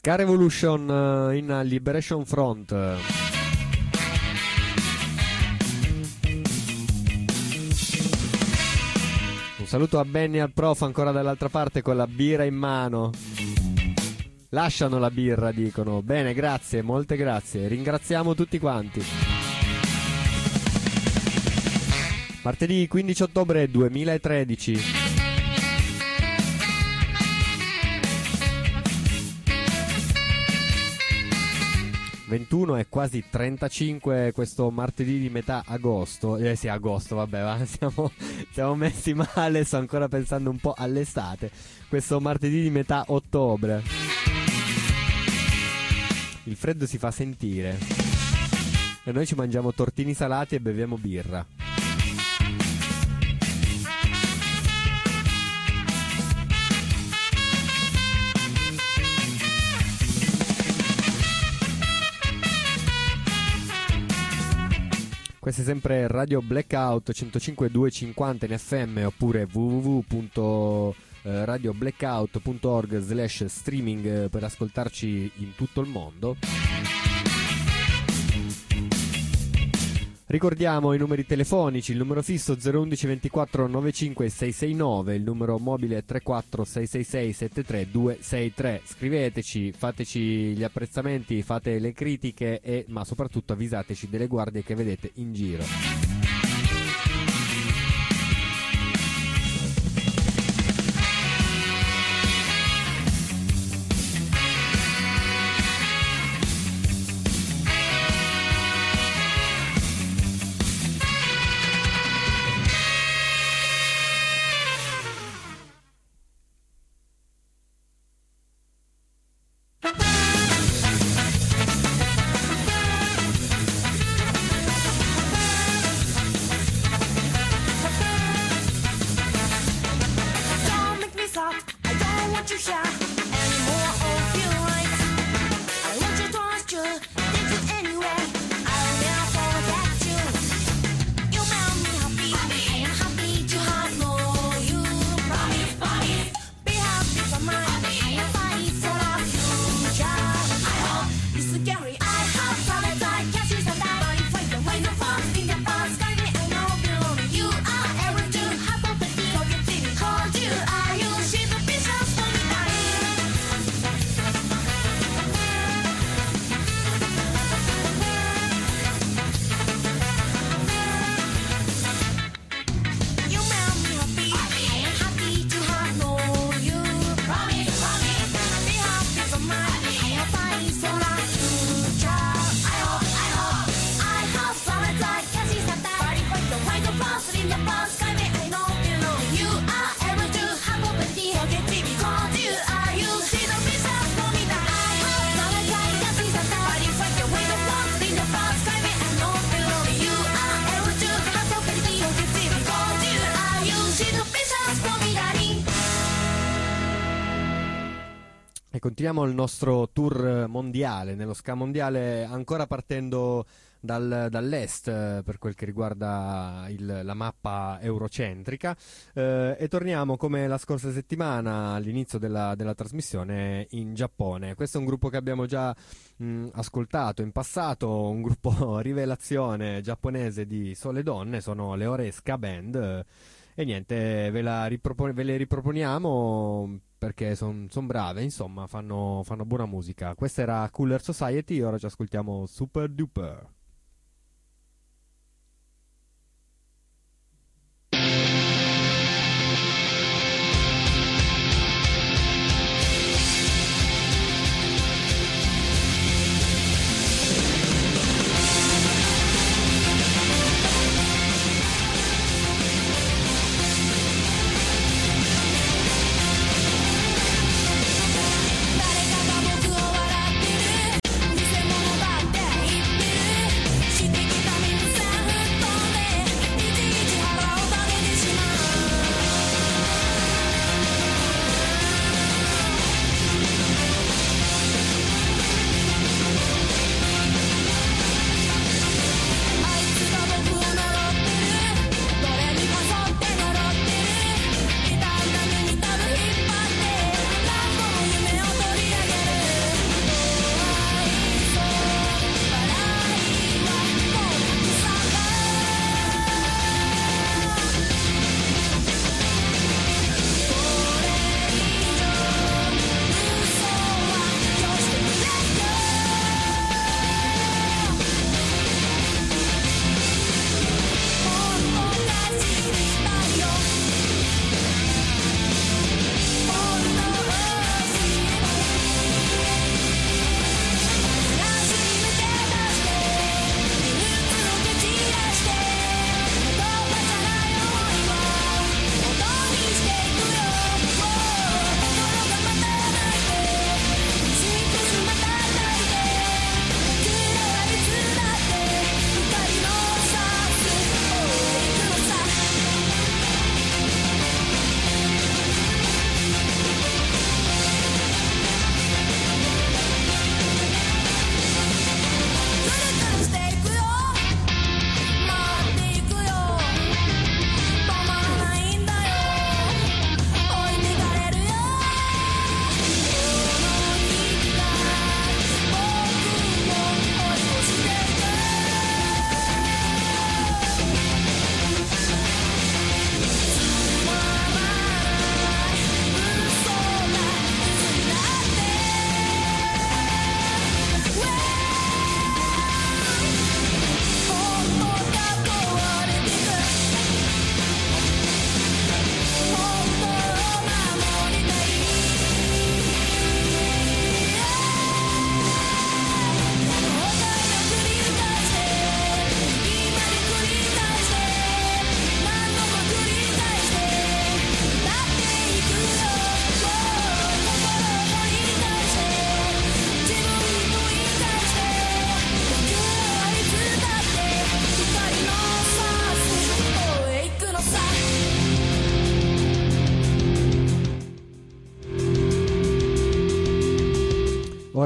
K-Revolution in Liberation Front. Un saluto a Benny al prof ancora dall'altra parte con la birra in mano. Lasciano la birra, dicono. Bene, grazie, molte grazie. Ringraziamo tutti quanti. Martedì 15 ottobre 2013. 21 e quasi 35 questo martedì di metà agosto. Sì, agosto, vabbè, va. Siamo messi male, sto ancora pensando un po' all'estate. Questo martedì di metà ottobre. Il freddo si fa sentire. E noi ci mangiamo tortini salati e beviamo birra. Questo è sempre Radio Blackout 105.250 in FM oppure www.radioblackout.org/streaming per ascoltarci in tutto il mondo. Ricordiamo i numeri telefonici: il numero fisso 011 24 95 669, il numero mobile 34 666 73 263. Scriveteci, fateci gli apprezzamenti, fate le critiche ma soprattutto avvisateci delle guardie che vedete in giro. E continuiamo il nostro tour mondiale, nello ska mondiale, ancora partendo dall'est per quel che riguarda la mappa eurocentrica, e torniamo come la scorsa settimana all'inizio della trasmissione in Giappone. Questo è un gruppo che abbiamo già ascoltato in passato, un gruppo rivelazione giapponese di sole donne, sono le Ore Ska Band. E niente, ve le riproponiamo perché sono brave, insomma, fanno buona musica. Questa era Cooler Society, ora ci ascoltiamo Super Duper.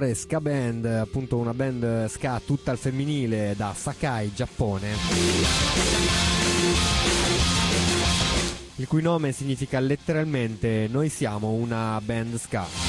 Ore Ska Band, appunto una band ska tutta al femminile da Sakai, Giappone, il cui nome significa letteralmente noi siamo una band ska.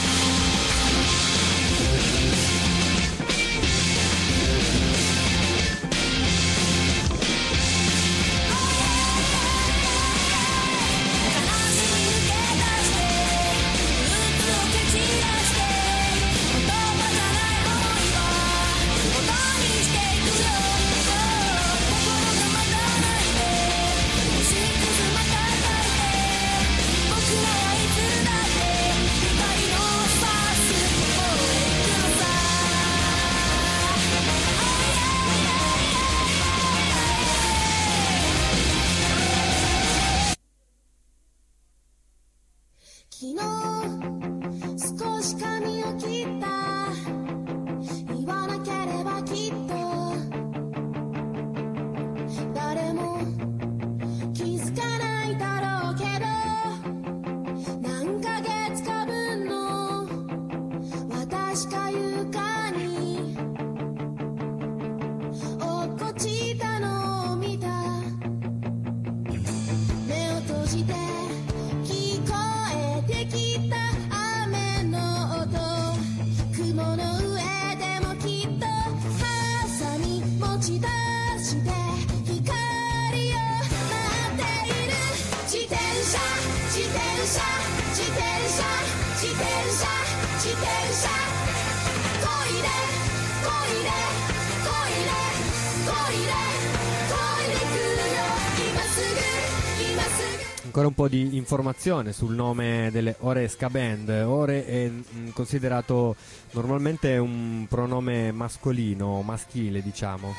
Ancora un po' di informazione sul nome delle Ore Ska Band. Ore è considerato normalmente un pronome mascolino, maschile, diciamo.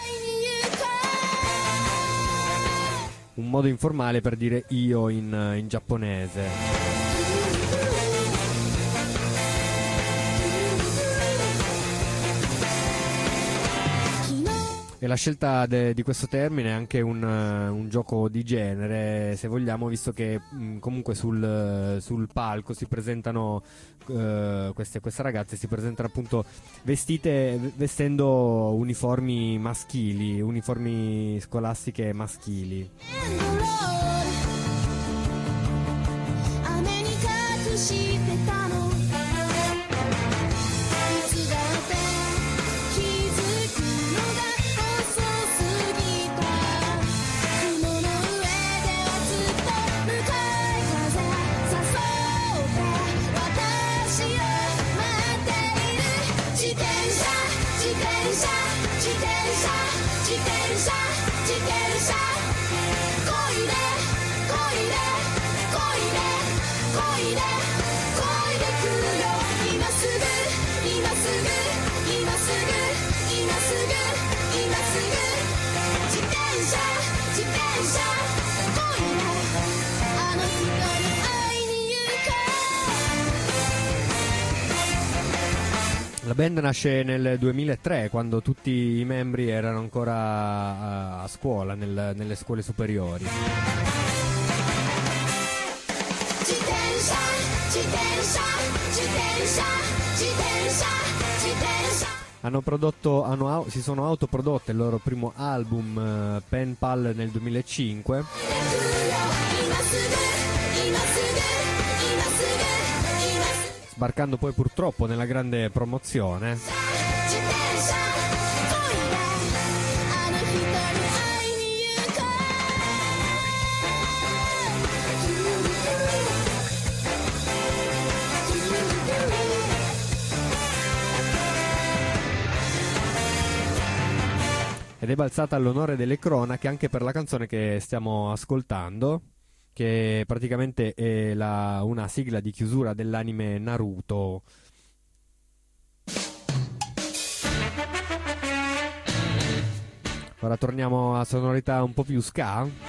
Un modo informale per dire io in giapponese. E la scelta di questo termine è anche un gioco di genere, se vogliamo, visto che comunque sul palco si presentano queste ragazze, si presentano appunto vestendo uniformi maschili, uniformi scolastiche maschili. La band nasce nel 2003, quando tutti i membri erano ancora a scuola, nelle scuole superiori. Si sono autoprodotte il loro primo album, Pen Pal, nel 2005. Sbarcando poi purtroppo nella grande promozione. Ed è balzata all'onore delle cronache anche per la canzone che stiamo ascoltando, che praticamente è una sigla di chiusura dell'anime Naruto. Ora torniamo a sonorità un po' più ska.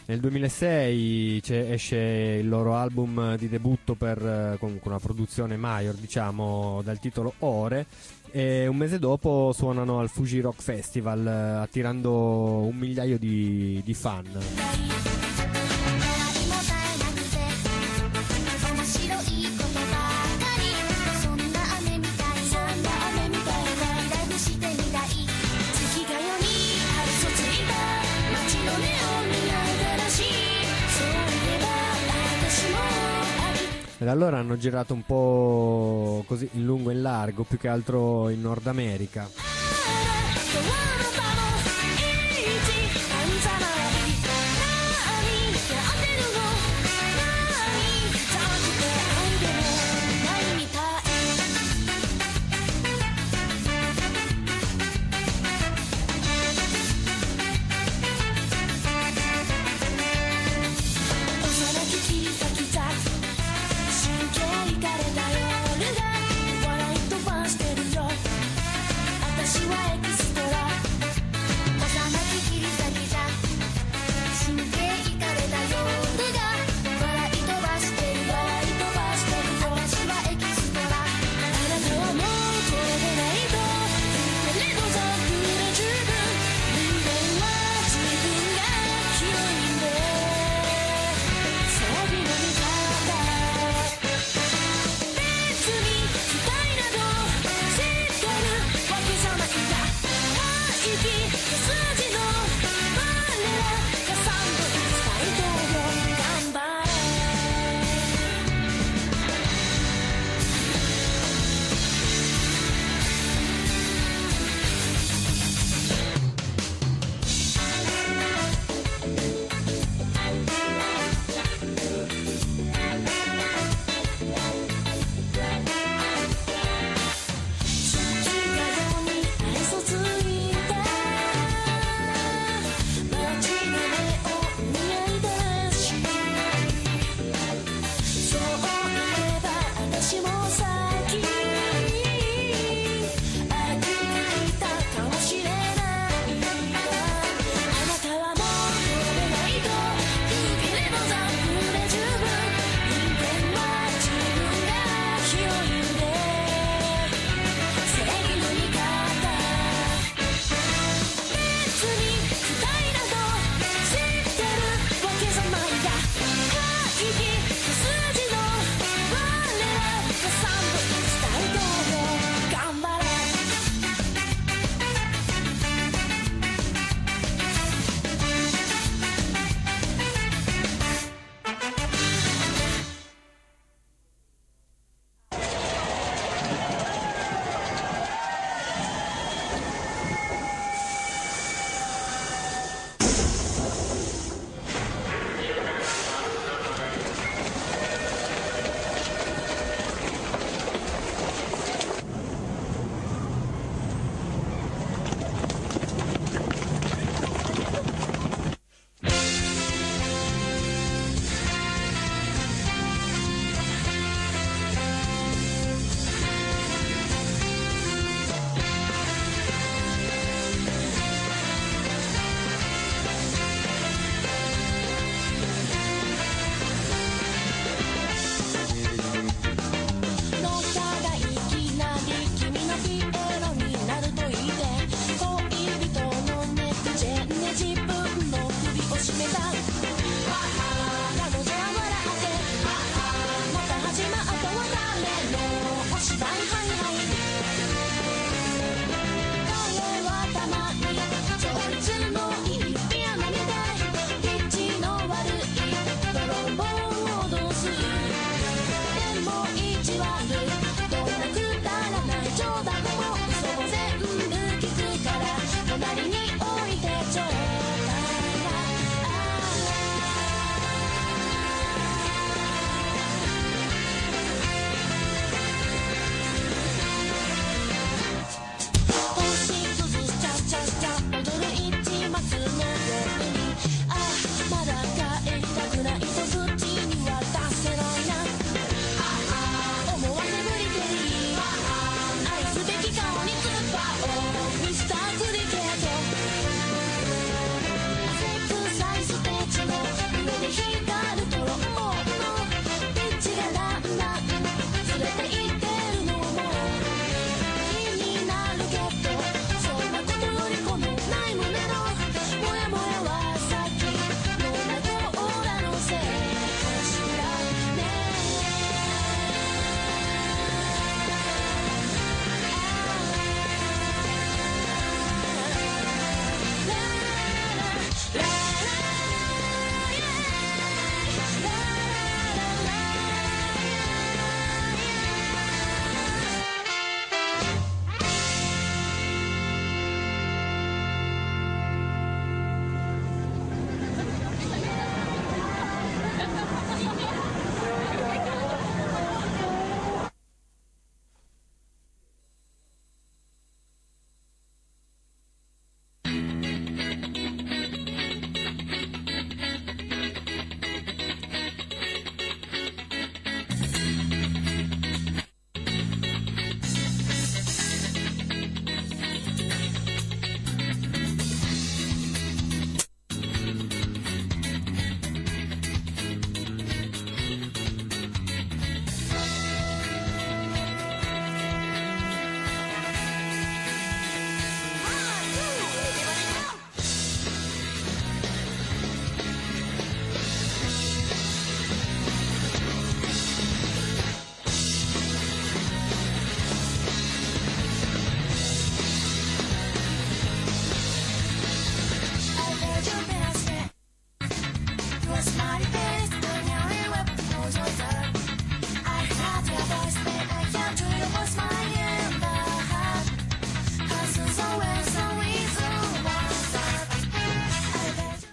Nel 2006 esce il loro album di debutto per comunque una produzione major, diciamo, dal titolo Ore, e un mese dopo suonano al Fuji Rock Festival, attirando 1 migliaio di fan. Ed allora hanno girato un po' così in lungo e in largo, più che altro in Nord America.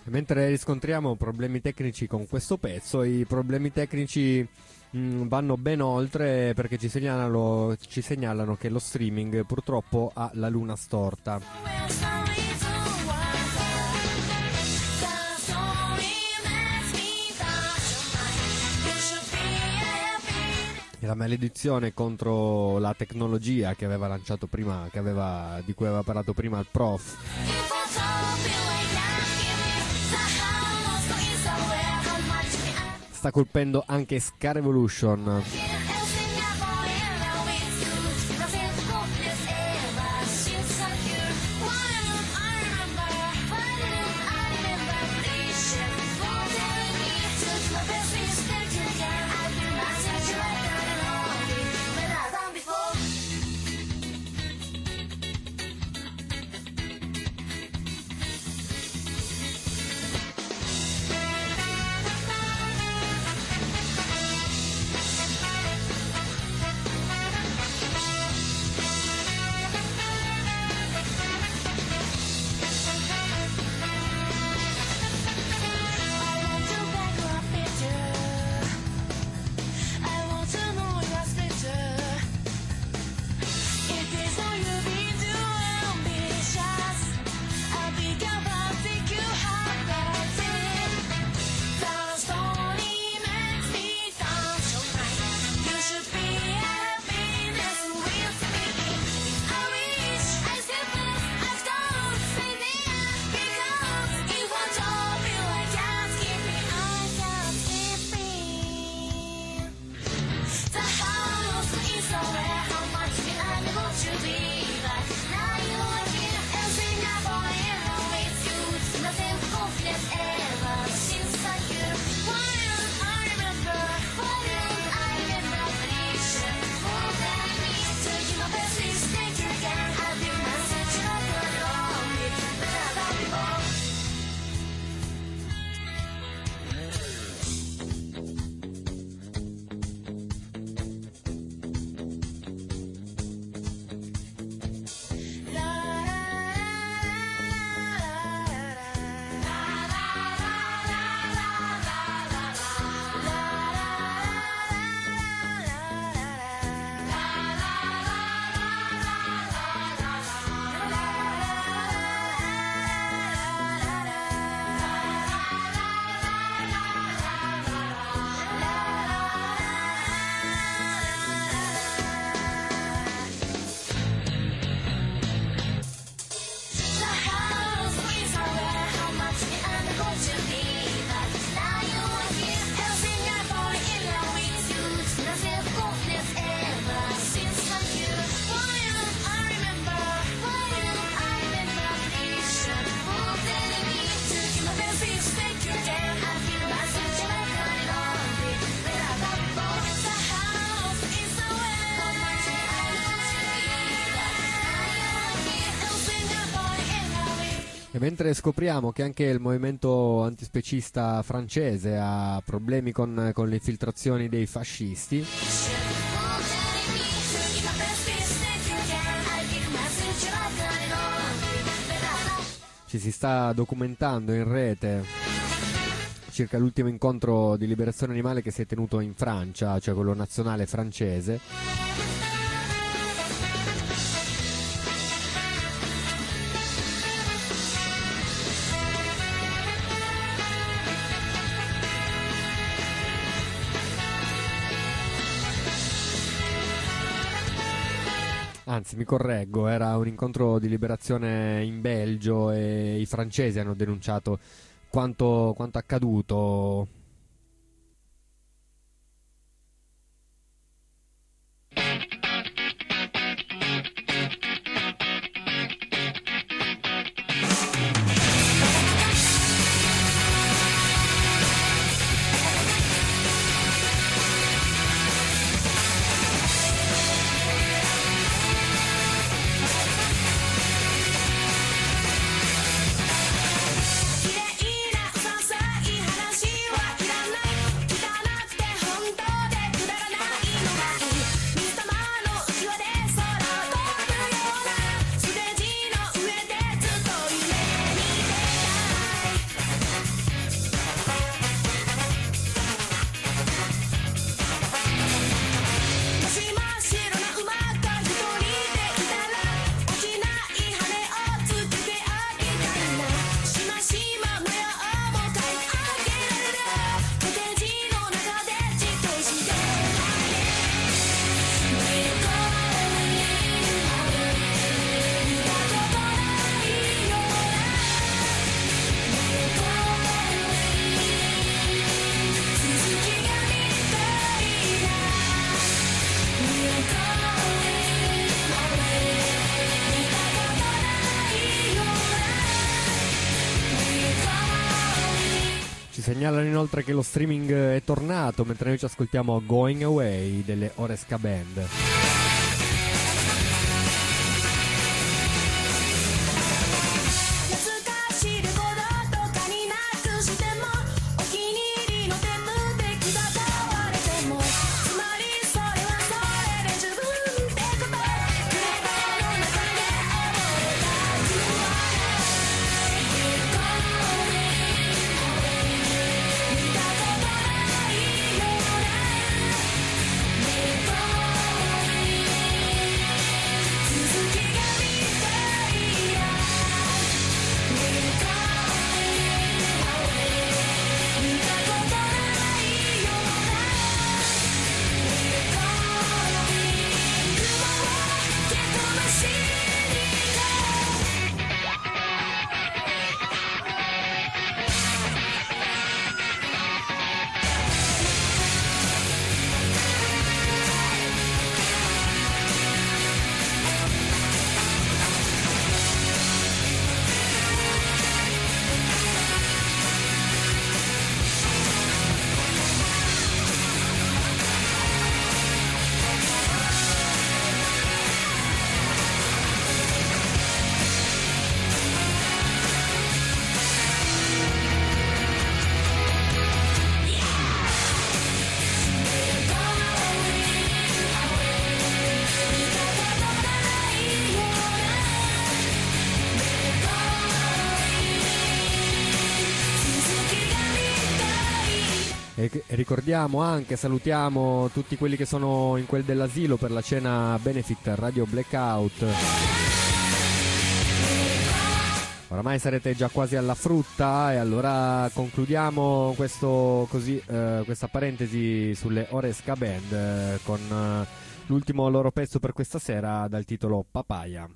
Mentre riscontriamo problemi tecnici con questo pezzo, i problemi tecnici vanno ben oltre, perché ci segnalano che lo streaming purtroppo ha la luna storta. La maledizione contro la tecnologia che aveva lanciato prima, di cui aveva parlato prima il prof, sta colpendo anche Ska Revolution. E mentre scopriamo che anche il movimento antispecista francese ha problemi con le infiltrazioni dei fascisti, ci si sta documentando in rete circa l'ultimo incontro di liberazione animale che si è tenuto in Francia, cioè quello nazionale francese. Anzi, mi correggo, era un incontro di liberazione in Belgio e i francesi hanno denunciato quanto accaduto. segnalano inoltre che lo streaming è tornato, mentre noi ci ascoltiamo Going Away delle Oresca Band. 'E ricordiamo anche, salutiamo tutti quelli che sono in quel dell'asilo per la cena Benefit Radio Blackout. Oramai sarete già quasi alla frutta e allora concludiamo questa parentesi sulle Oresca Band con l'ultimo loro pezzo per questa sera dal titolo Papaya.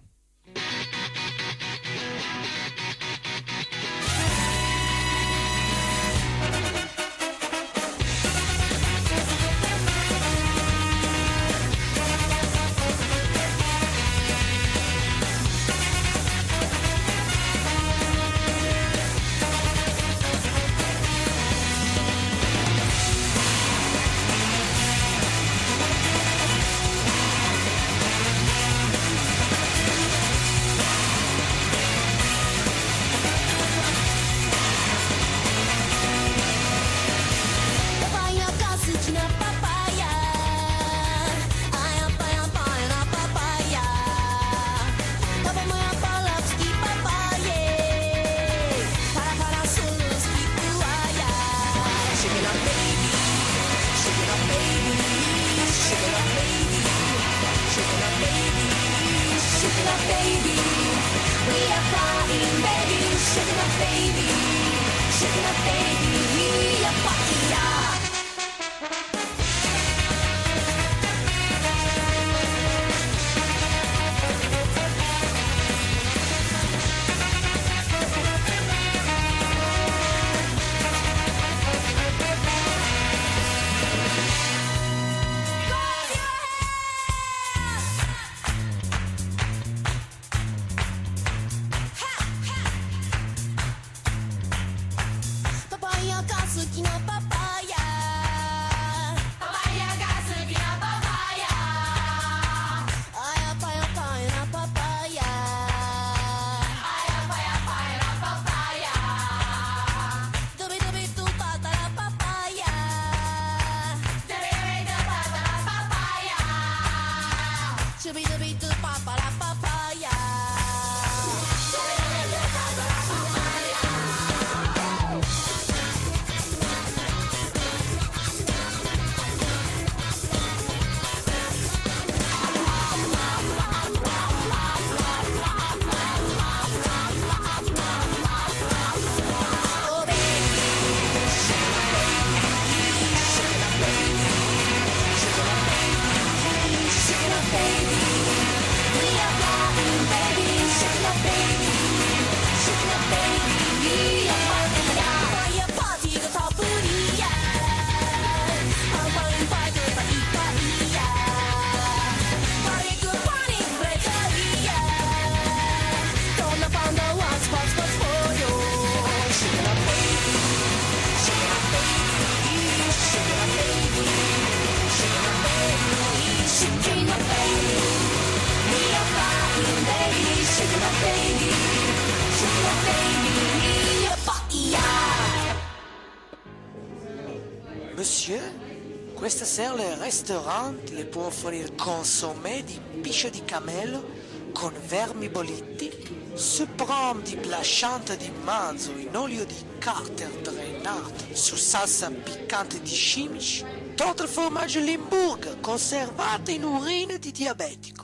Monsieur, questa sera le restaurant le può offrire consommé di piscio di cammello con vermi bolliti, supreme di blanchante di manzo in olio di carter drenato su salsa piccante di shimish, torte al formaggio Limburg conservata in urina di diabetico.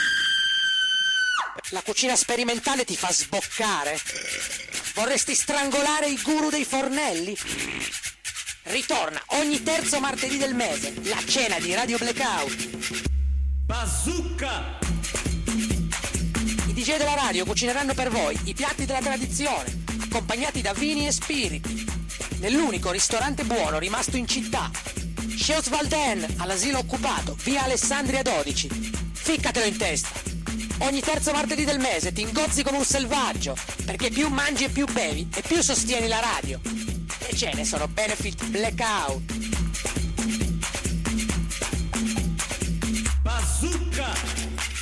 La cucina sperimentale ti fa sboccare? Vorresti strangolare i guru dei fornelli? Ritorna ogni terzo martedì del mese la cena di Radio Blackout. Bazooka! I DJ della radio cucineranno per voi i piatti della tradizione, accompagnati da vini e spiriti, nell'unico ristorante buono rimasto in città. Cheos Valden, all'asilo occupato, via Alessandria 12. Ficcatelo in testa. Ogni terzo martedì del mese ti ingozzi come un selvaggio, perché più mangi e più bevi e più sostieni la radio. Le cene sono benefit Blackout. Bazooka!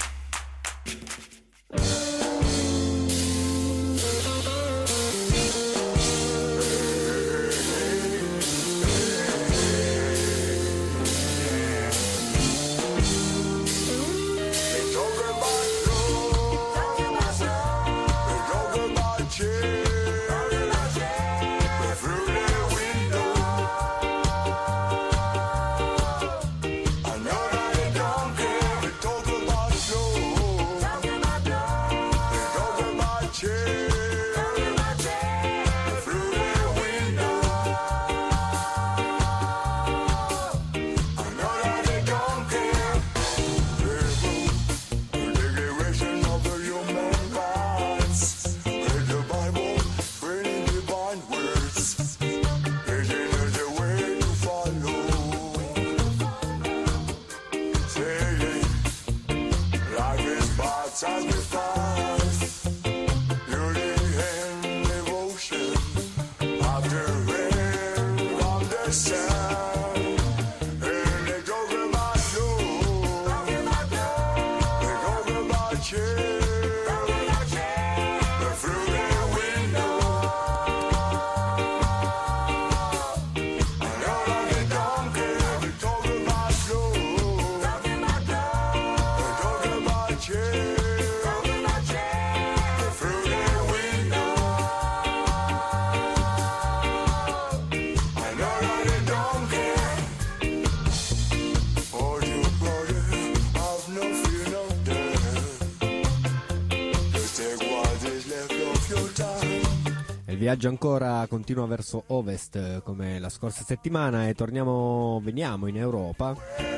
Il viaggio ancora continua verso ovest come la scorsa settimana e veniamo in Europa.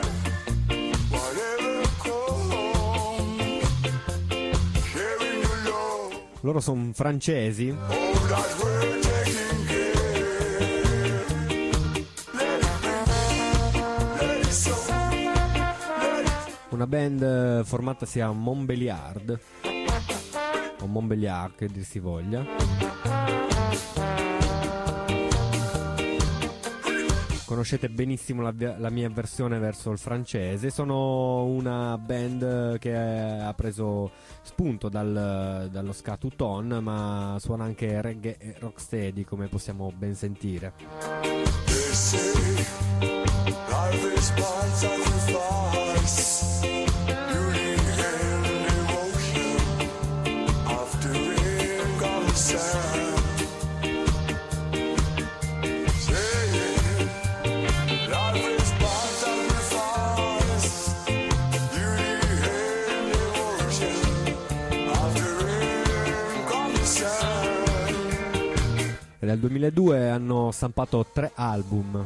Loro sono francesi. Una band formatasi a Montbéliard o Montbéliard che dir si voglia. Conoscete benissimo la mia avversione verso il francese. Sono una band che ha preso spunto dallo ska two-tone, ma suona anche reggae e rocksteady, come possiamo ben sentire. Nel 2002 hanno stampato 3 album.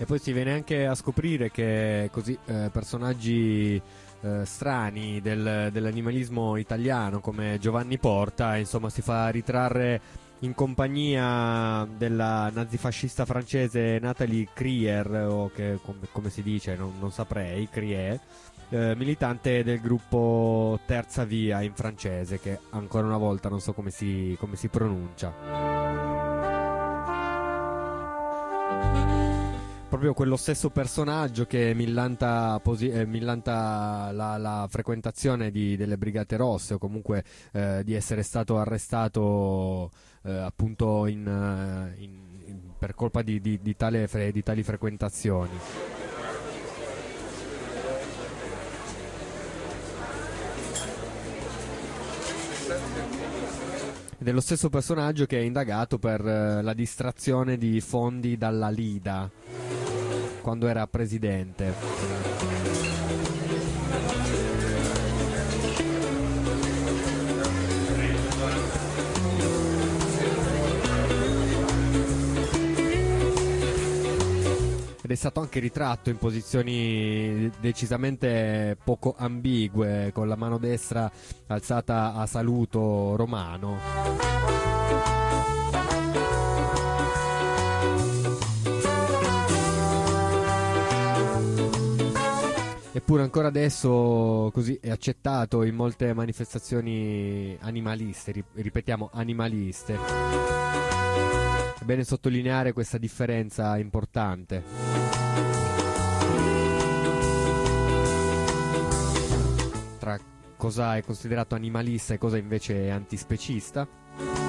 poi si viene anche a scoprire che così personaggi strani dell'animalismo italiano come Giovanni Porta, insomma, si fa ritrarre in compagnia della nazifascista francese Nathalie Crier, o che come si dice, non saprei, Crier, militante del gruppo Terza Via in francese, che ancora una volta non so come si pronuncia. Proprio quello stesso personaggio che millanta la frequentazione di-delle Brigate Rosse, o comunque di essere stato arrestato appunto per colpa di tali frequentazioni. Ed è lo stesso personaggio che è indagato per la distrazione di fondi dalla Lida quando era presidente. Ed è stato anche ritratto in posizioni decisamente poco ambigue, con la mano destra alzata a saluto romano. Eppure ancora adesso così è accettato in molte manifestazioni animaliste, ripetiamo animaliste. È bene sottolineare questa differenza importante. Tra cosa è considerato animalista e cosa invece è antispecista.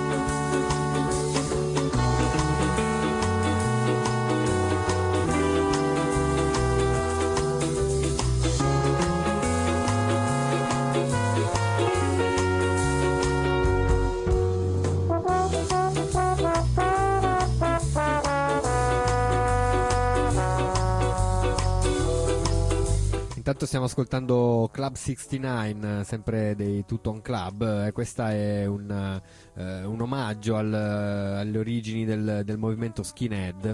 Intanto stiamo ascoltando Club 69, sempre dei Two-Tone Club, e questa è un omaggio alle origini del movimento skinhead.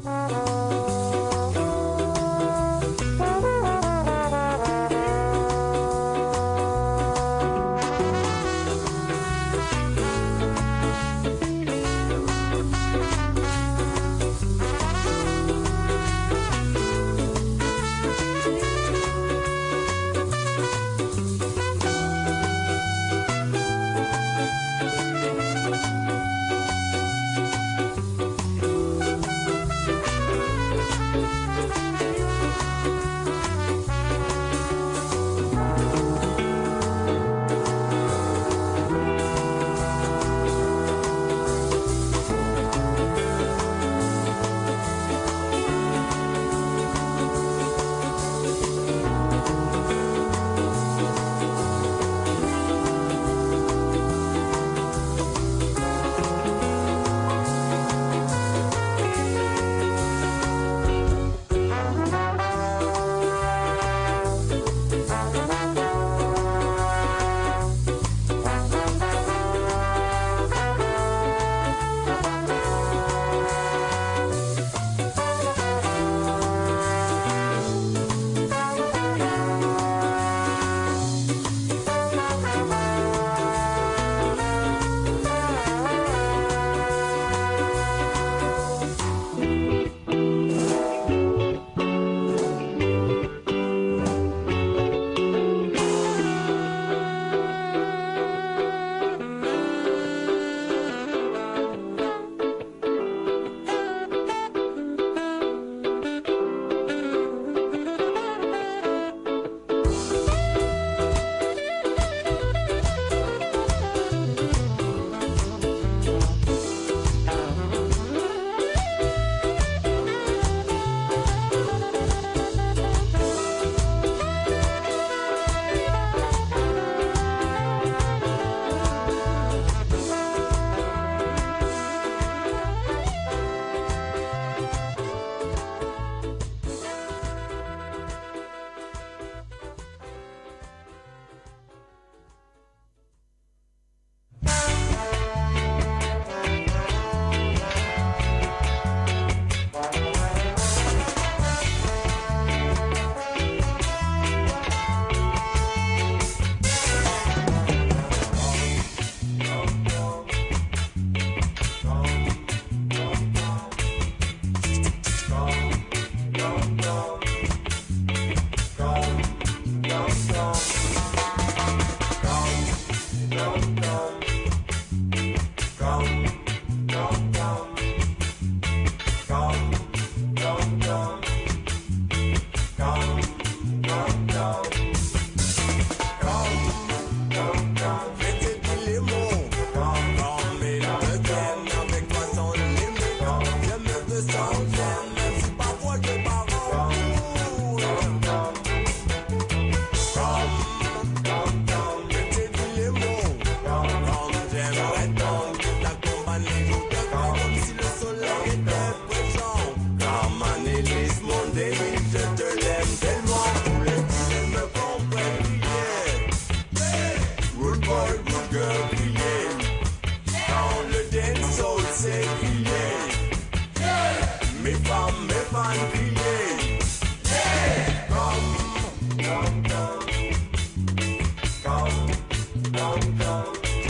boy, good girl, crier. Quand le dancehall c'est crier. Mes femmes crier. Come, come, come. Come, come, come.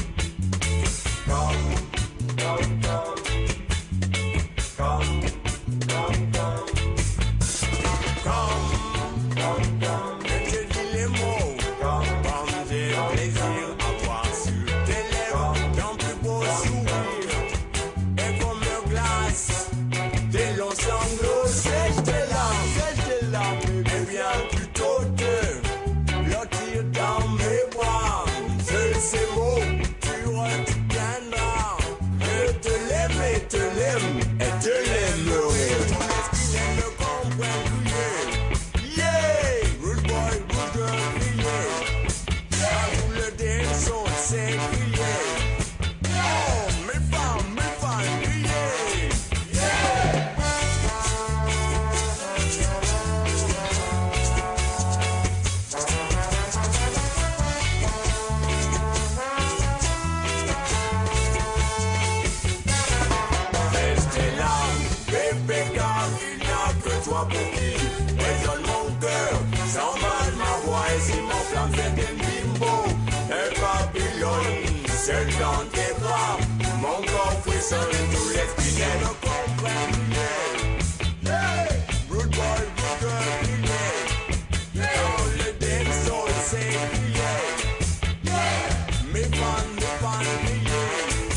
Come, come, come. Come, come, come. Come, come, come. Je te dis les mots. Comme j'ai plaisir à voir sur tes lèvres ton plus beau sourire. Et comme le glace, tes longs sanglots sèchent tes larmes, et bien plutôt te blottir dans mes bras. Seuls ces mots, tu retiendras. Je te l'aime et te l'aimerai. Tous les skins me comprennent crier. Yeah, rude boy, rude girl, crier. Dans tout le dancehall, c'est crier. Oh, mes femmes, crier. Restez là, bébé, car il n'y a que toi pour qui résonne mon cœur. S'emballe ma voix et si mon flamme fait un bimbo. Un Babylone, seul dans tes bras. Mon corps frissonne, tous les spinels me comprennent. Yeah, rude boy, rude girl, crier. Quand le dancehall c'est crier. Mes fans crier.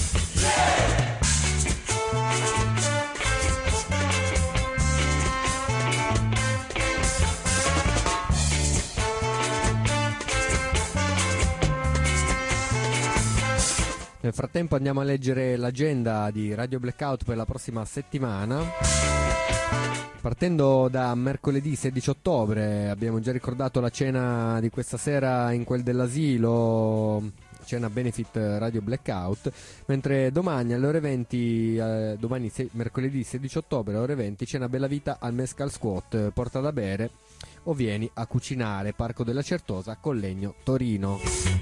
Nel frattempo andiamo a leggere l'agenda di Radio Blackout per la prossima settimana. Partendo da mercoledì 16 ottobre, abbiamo già ricordato la cena di questa sera in quel dell'asilo, cena Benefit Radio Blackout, mentre domani alle ore 20, mercoledì 16 ottobre alle ore 20, cena Bella Vita al Mescal Squat, porta da bere o vieni a cucinare, Parco della Certosa, Collegno, Torino.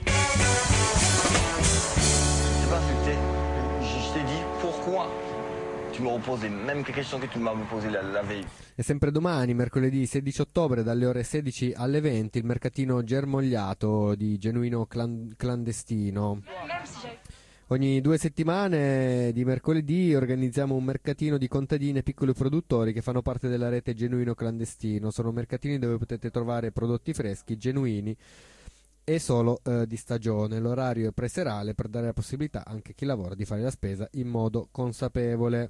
Je sais pas ce que c'est. Je t'ai dit pourquoi tu me reposes les mêmes questions que tu m'avais posées la veille. E sempre domani, mercoledì 16 ottobre, dalle ore 16 alle 20, il mercatino germogliato di Genuino Clandestino. Ogni 2 settimane di mercoledì organizziamo un mercatino di contadini e piccoli produttori che fanno parte della rete Genuino Clandestino. Sono mercatini dove potete trovare prodotti freschi, genuini e solo di stagione. L'orario è preserale per dare la possibilità anche a chi lavora di fare la spesa in modo consapevole.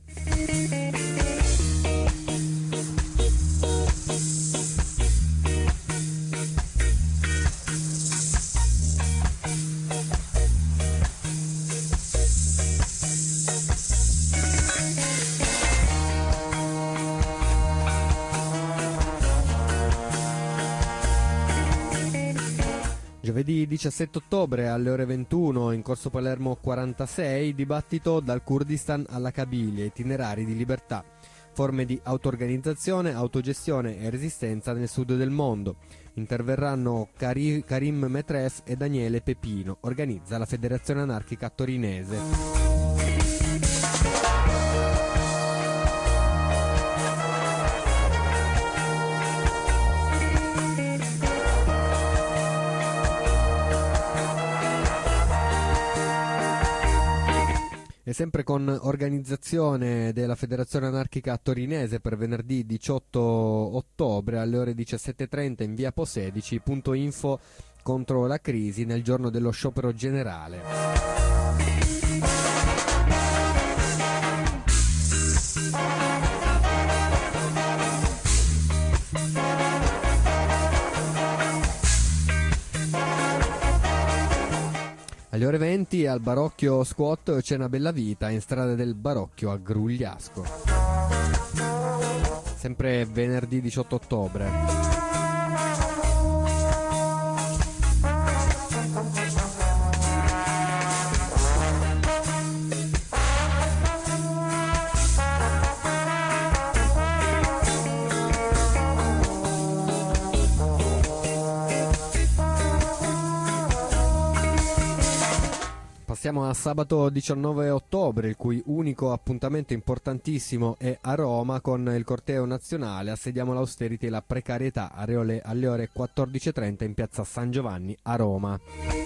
Giovedì 17 ottobre alle ore 21 in Corso Palermo 46, dibattito dal Kurdistan alla Kabilia, itinerari di libertà, forme di auto-organizzazione, autogestione e resistenza nel sud del mondo. Interverranno Karim Metres e Daniele Pepino, organizza la Federazione Anarchica Torinese. E sempre con organizzazione della Federazione Anarchica Torinese per venerdì 18 ottobre alle ore 17.30 in via Po 16, punto info contro la crisi nel giorno dello sciopero generale. Alle ore 20 al Barocchio Squat cena Bella Vita in strada del Barocchio a Grugliasco. Sempre venerdì 18 ottobre. Passiamo a sabato 19 ottobre, il cui unico appuntamento importantissimo è a Roma con il corteo nazionale. Assediamo l'austerity e la precarietà alle ore 14.30 in piazza San Giovanni a Roma.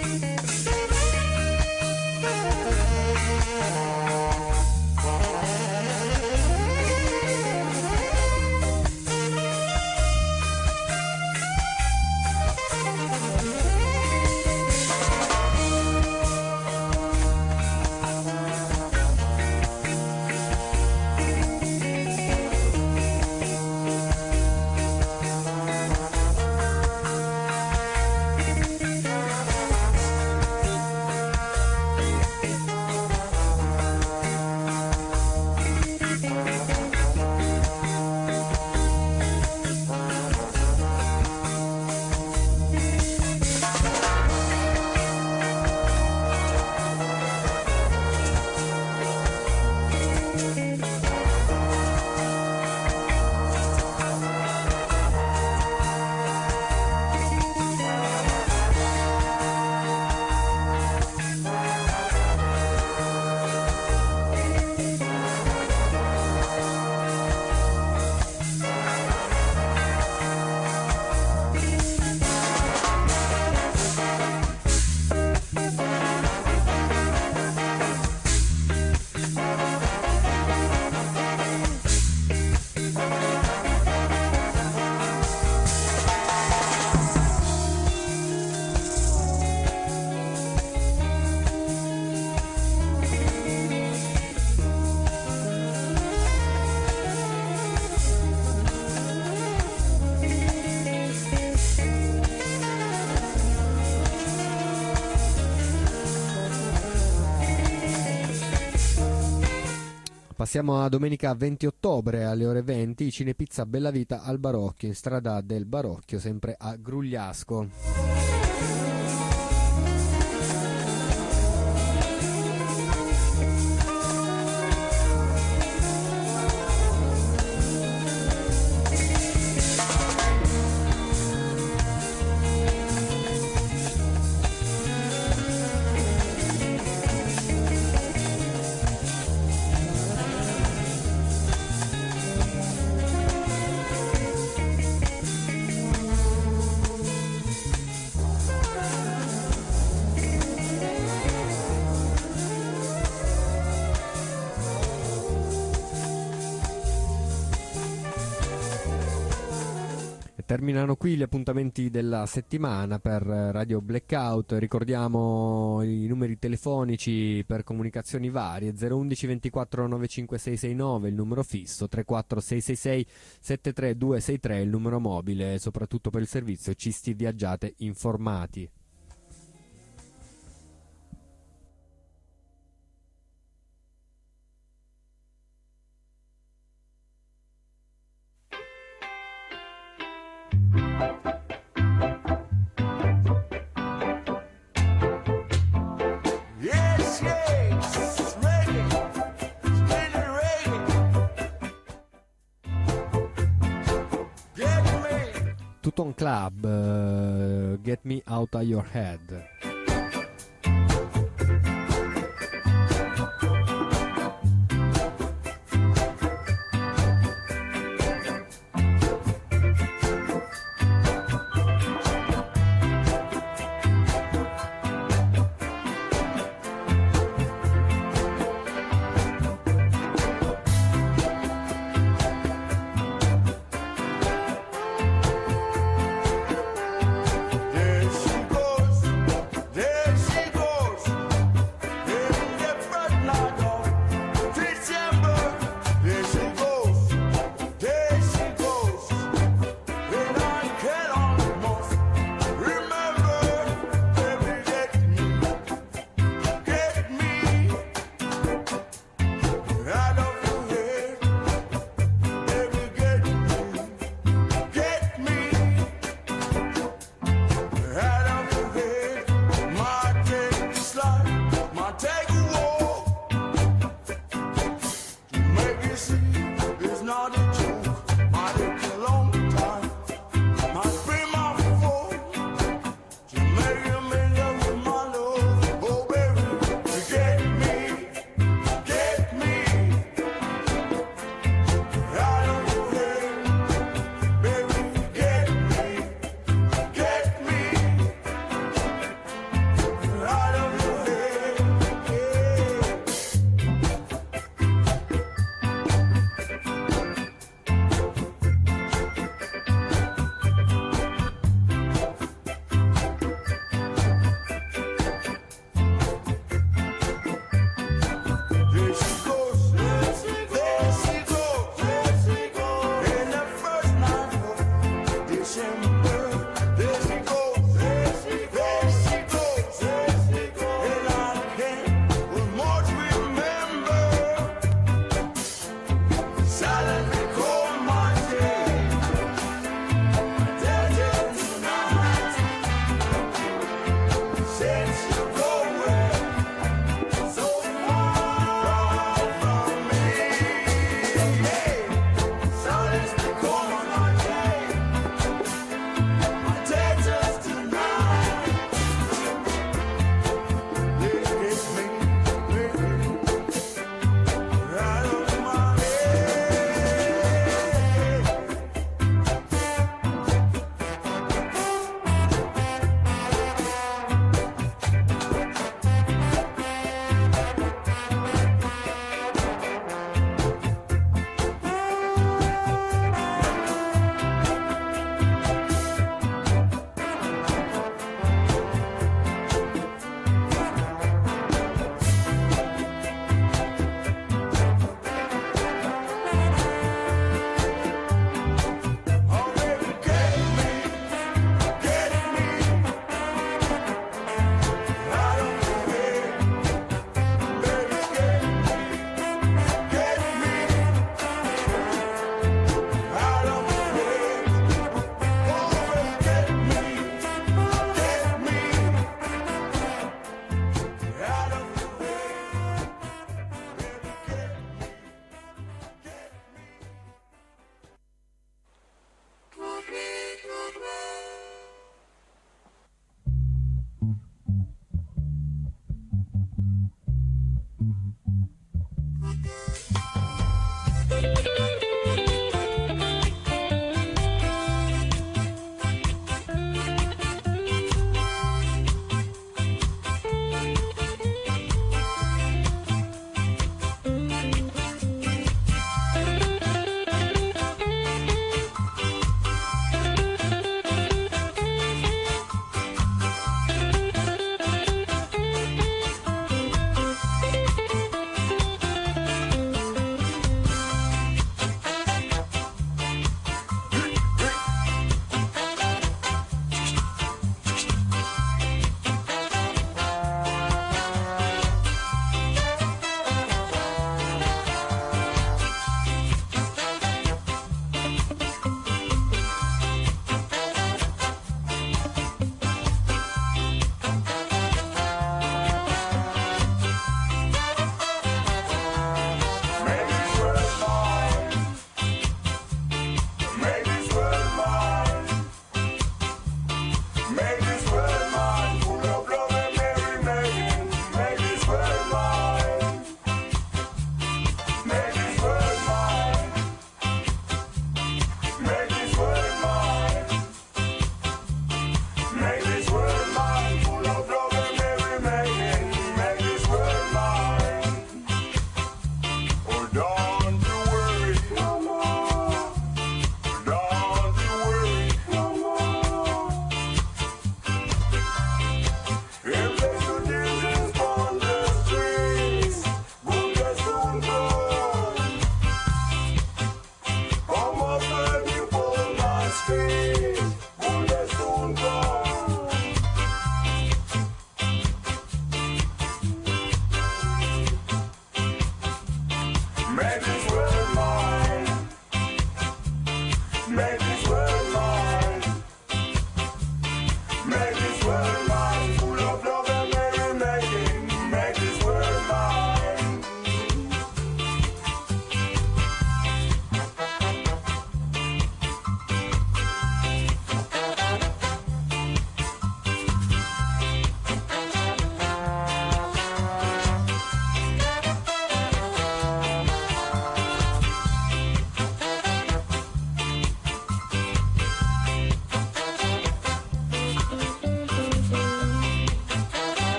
Passiamo a domenica 20 ottobre alle ore 20, Cinepizza Bellavita al Barocchio, in strada del Barocchio, sempre a Grugliasco. Terminano qui gli appuntamenti della settimana per Radio Blackout. Ricordiamo i numeri telefonici per comunicazioni varie: 011 24 95 669 il numero fisso, 34 666 73263 il numero mobile, soprattutto per il servizio Cisti Viaggiate Informati. Yes, yes, ready, steady, ready. Get me. Tuton Club, Get Me Out of Your Head. There she goes.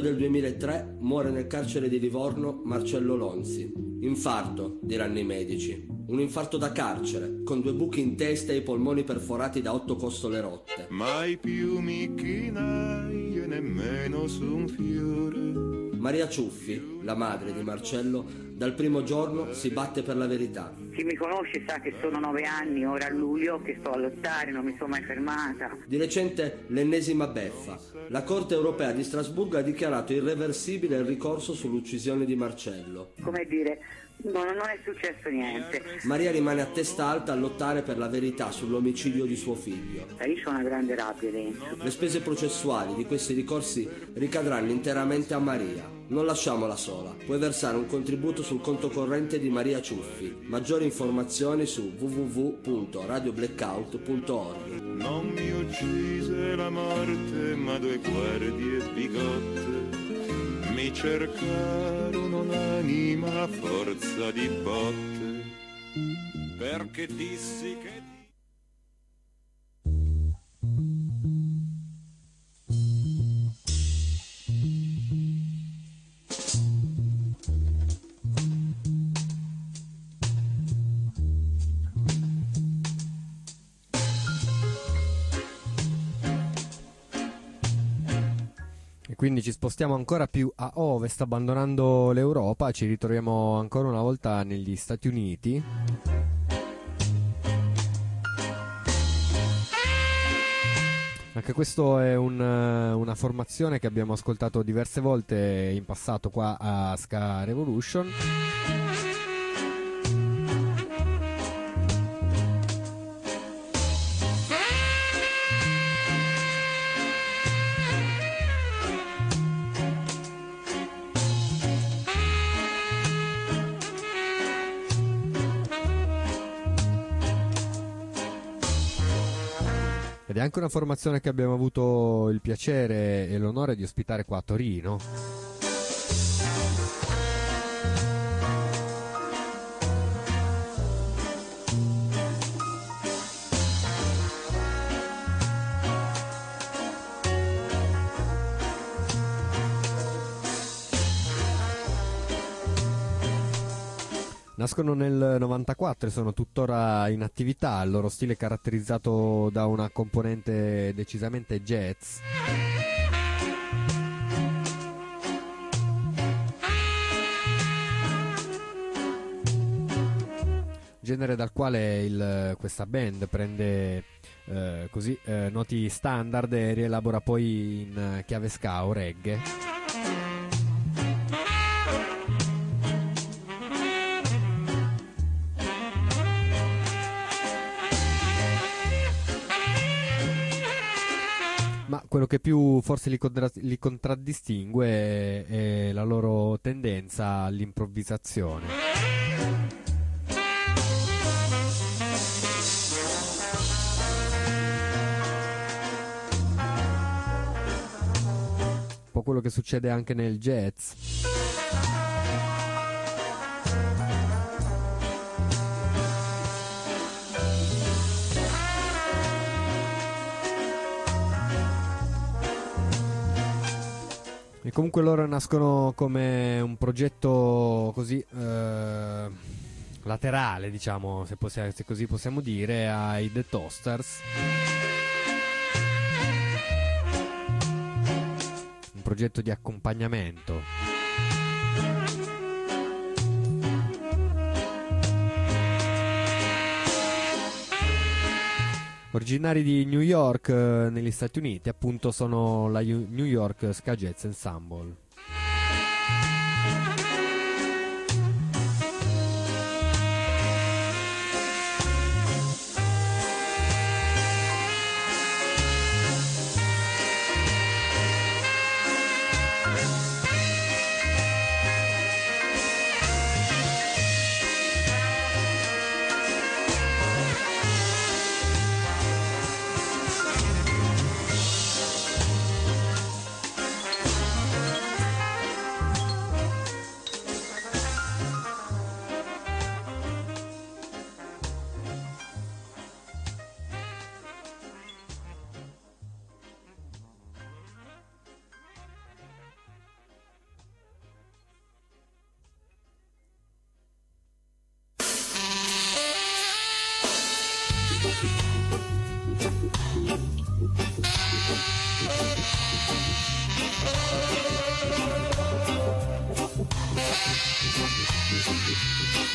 del 2003 muore nel carcere di Livorno Marcello Lonzi. Infarto, diranno i medici. Un infarto da carcere, con 2 buchi in testa e i polmoni perforati da 8 costole rotte. Mai più mi chinai e nemmeno su un fiore. Maria Ciuffi, la madre di Marcello, dal primo giorno si batte per la verità. Chi mi conosce sa che sono 9 anni, ora a luglio, che sto a lottare, non mi sono mai fermata. Di recente l'ennesima beffa. La Corte europea di Strasburgo ha dichiarato irreversibile il ricorso sull'uccisione di Marcello. Come dire, non è successo niente. Maria rimane a testa alta a lottare per la verità sull'omicidio di suo figlio. Io c'ho una grande rabbia dentro. Le spese processuali di questi ricorsi ricadranno interamente a Maria. Non lasciamola sola. Puoi versare un contributo sul conto corrente di Maria Ciuffi. Maggiori informazioni su www.radioblackout.org. Non mi uccise la morte, ma 2 guardie bigotte mi cercarono un'anima a forza di botte, perché dissi che... Quindi ci spostiamo ancora più a ovest, abbandonando l'Europa, ci ritroviamo ancora una volta negli Stati Uniti. Anche questo è una formazione che abbiamo ascoltato diverse volte in passato qua a Ska Revolution. Ed è anche una formazione che abbiamo avuto il piacere e l'onore di ospitare qua a Torino. Nascono nel 94 e sono tuttora in attività, il loro stile è caratterizzato da una componente decisamente jazz. Genere dal quale questa band prende noti standard e rielabora poi in chiave ska o reggae. Ma quello che più forse li contraddistingue è la loro tendenza all'improvvisazione. Un po' quello che succede anche nel jazz. E comunque loro nascono come un progetto così laterale, diciamo, se così possiamo dire, ai The Toasters. Un progetto di accompagnamento. Originari di New York, negli Stati Uniti, appunto sono la New York Ska Jazz Ensemble.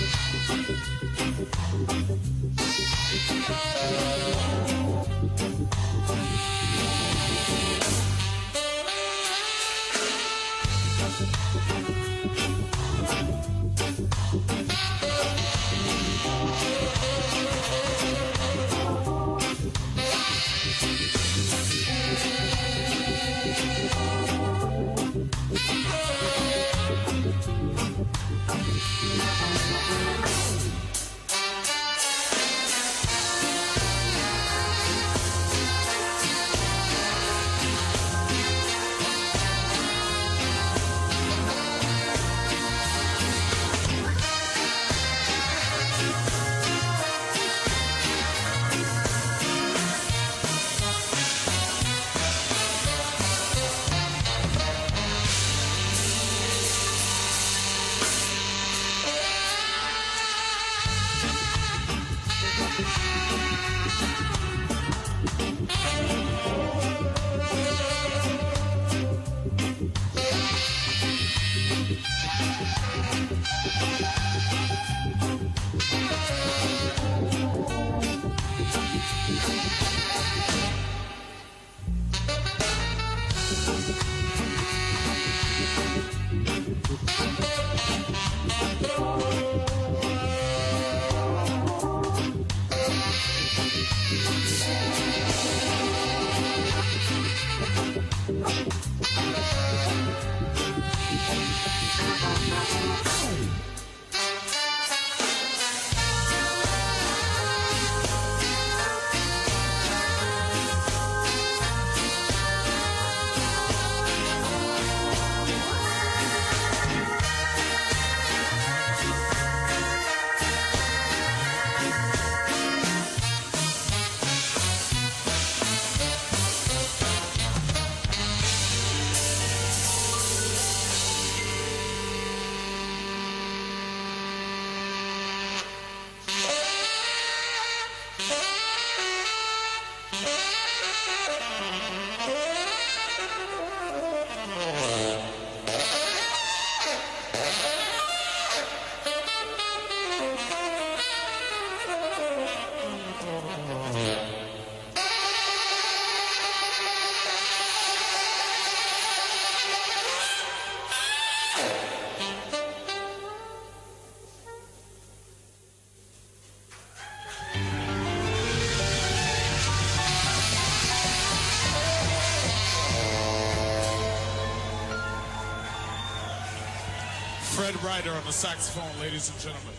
Fred Ryder on the saxophone, ladies and gentlemen.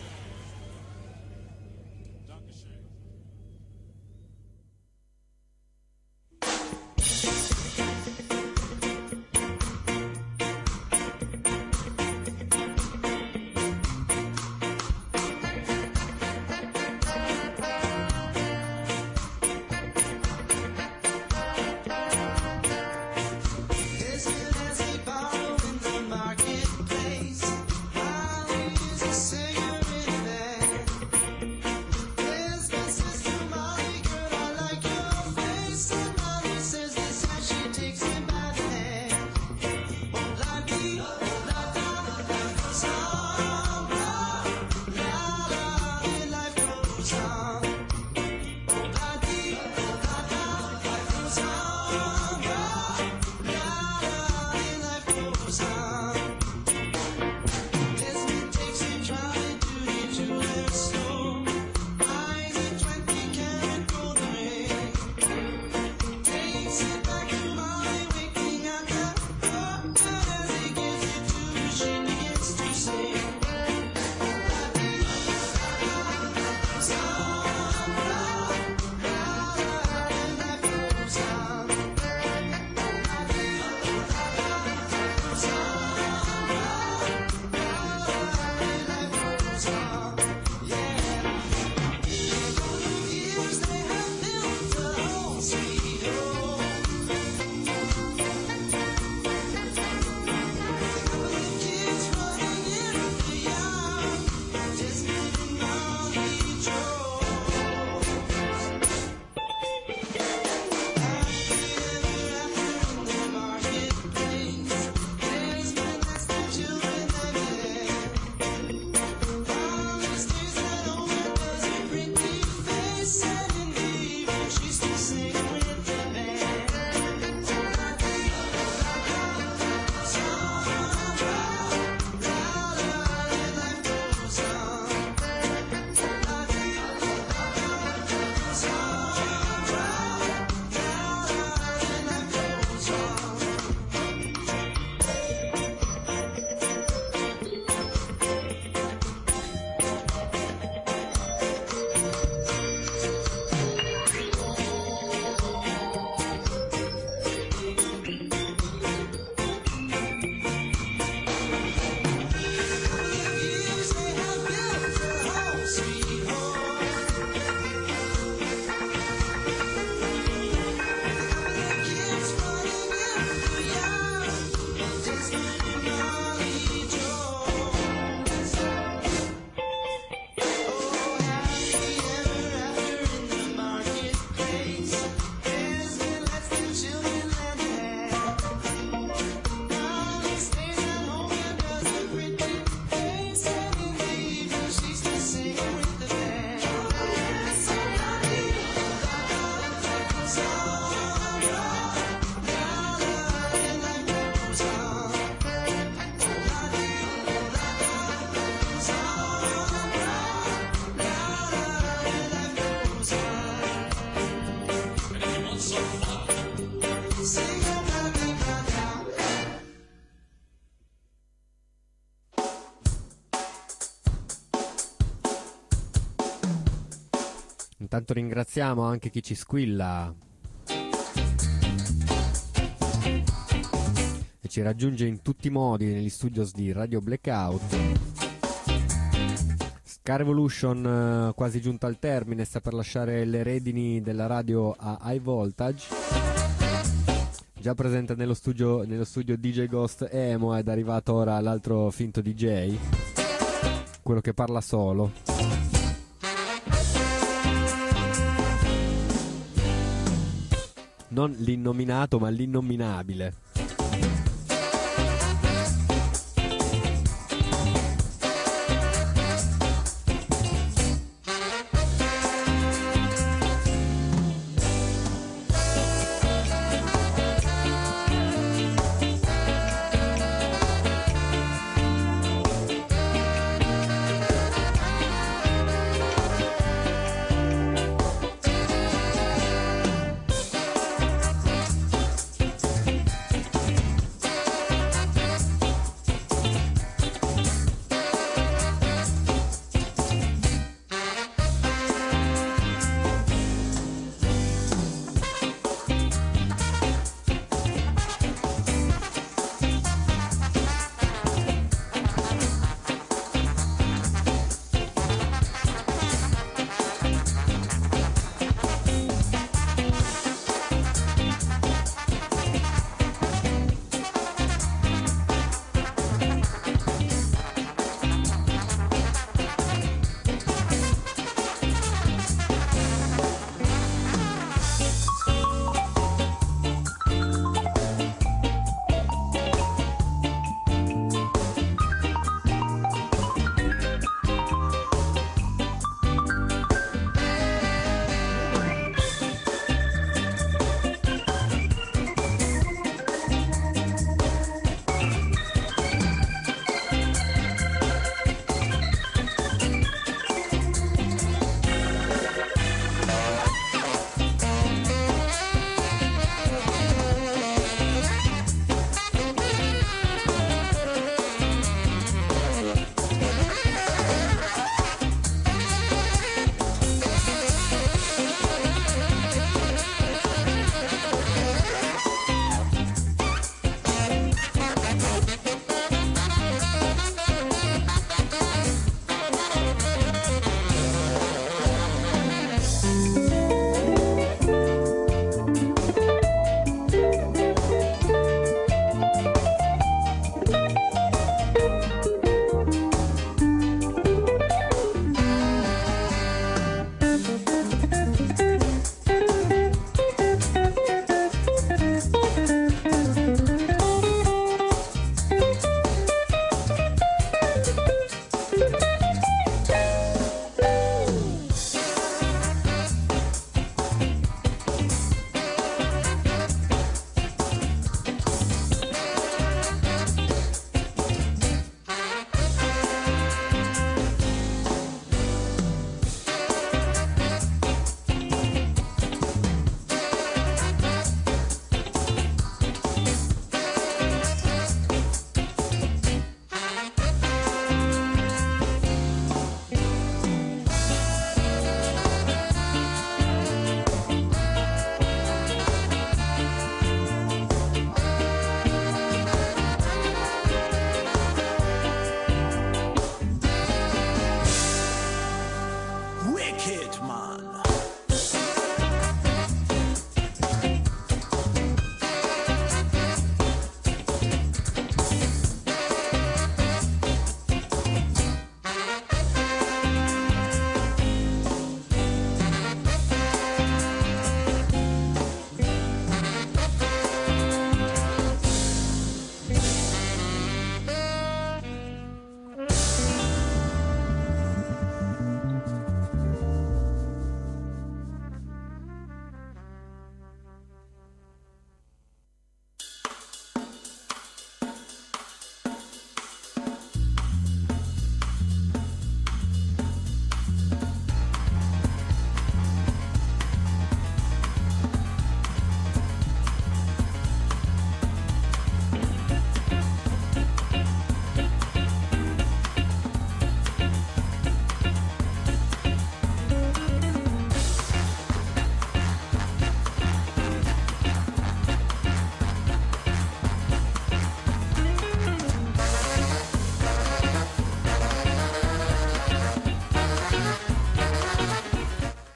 Intanto ringraziamo anche chi ci squilla e ci raggiunge in tutti i modi negli studios di Radio Blackout. Ska Revolution quasi giunta al termine, sta per lasciare le redini della radio a High Voltage. Già presente nello studio DJ Ghost Emo, ed è arrivato ora l'altro finto DJ, quello che parla solo. Non l'innominato, ma l'innominabile.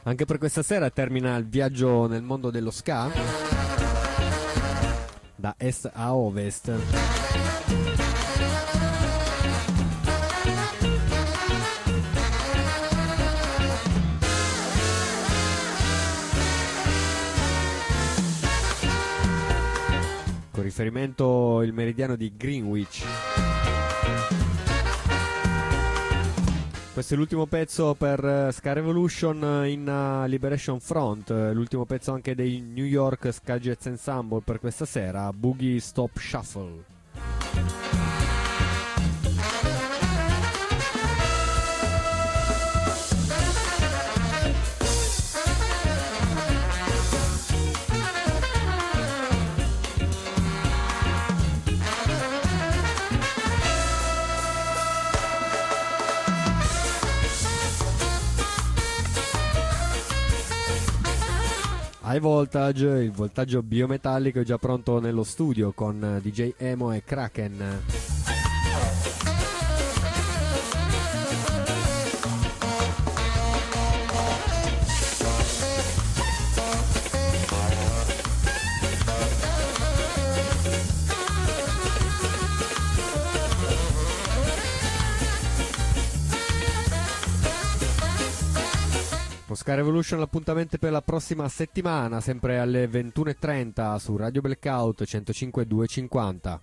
Anche per questa sera termina il viaggio nel mondo dello ska, da est a ovest. Con riferimento il meridiano di Greenwich. Questo è l'ultimo pezzo per Ska Revolution in Liberation Front, l'ultimo pezzo anche dei New York Ska Jazz Ensemble per questa sera, Boogie Stop Shuffle. High Voltage, il voltaggio biometallico è già pronto nello studio con DJ Emo e Kraken. Ska Revolution, l'appuntamento per la prossima settimana, sempre alle 21:30 su Radio Blackout 105.250.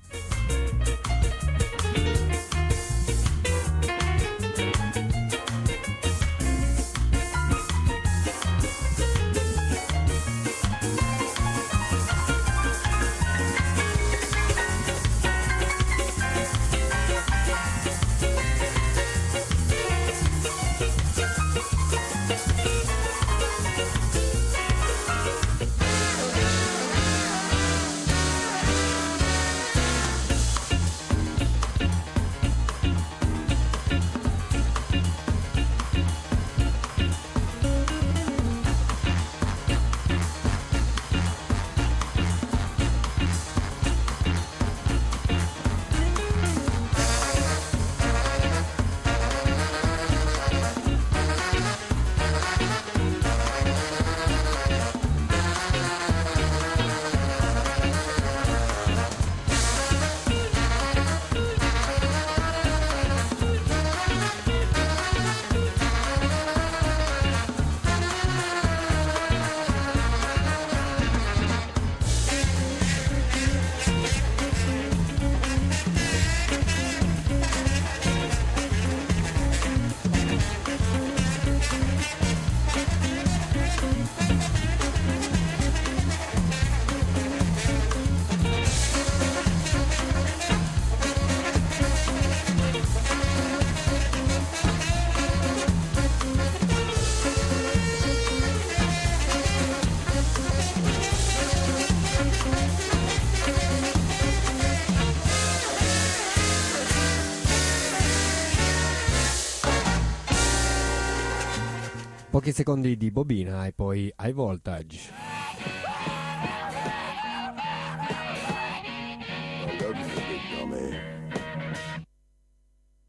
Pochi secondi di bobina e poi High Voltage.